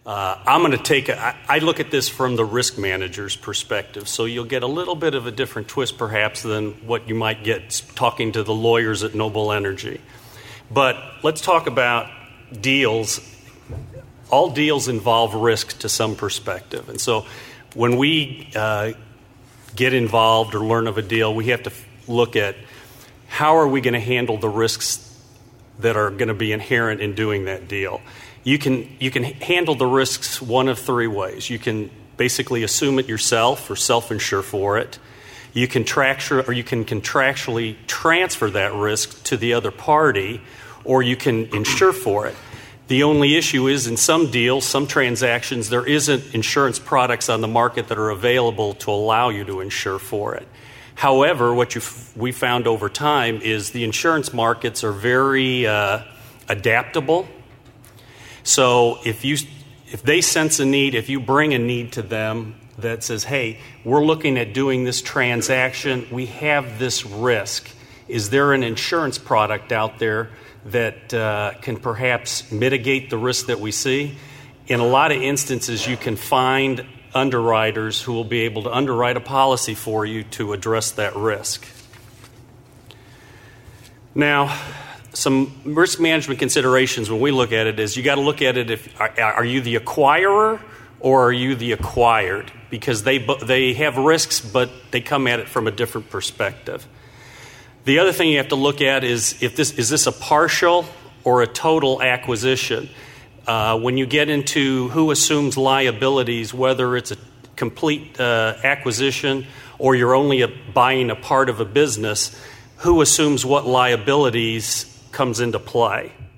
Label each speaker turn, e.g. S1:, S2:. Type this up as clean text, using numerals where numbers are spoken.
S1: I'm going to I look at this from the risk manager's perspective, so you'll get a little bit of a different twist perhaps than what you might get talking to the lawyers at Noble Energy. But let's talk about deals. All deals involve risk to some perspective, and so when we get involved or learn of a deal, we have to look at how are we going to handle the risks that are going to be inherent in doing that deal. You can handle the risks one of three ways. You can basically assume it yourself or self-insure for it. You can contractually transfer that risk to the other party, or you can insure for it. The only issue is in some deals, some transactions, there isn't insurance products on the market that are available to allow you to insure for it. However, what we found over time is the insurance markets are very adaptable. So if they sense a need, if you bring a need to them that says, hey, we're looking at doing this transaction, we have this risk. Is there an insurance product out there that can perhaps mitigate the risk that we see? In a lot of instances, you can find underwriters who will be able to underwrite a policy for you to address that risk. Some risk management considerations when we look at it is you got to look at it are you the acquirer or are you the acquired? Because they have risks, but they come at it from a different perspective. The other thing you have to look at is is this a partial or a total acquisition? When you get into who assumes liabilities, whether it's a complete acquisition or you're only buying a part of a business, who assumes what liabilities comes into play?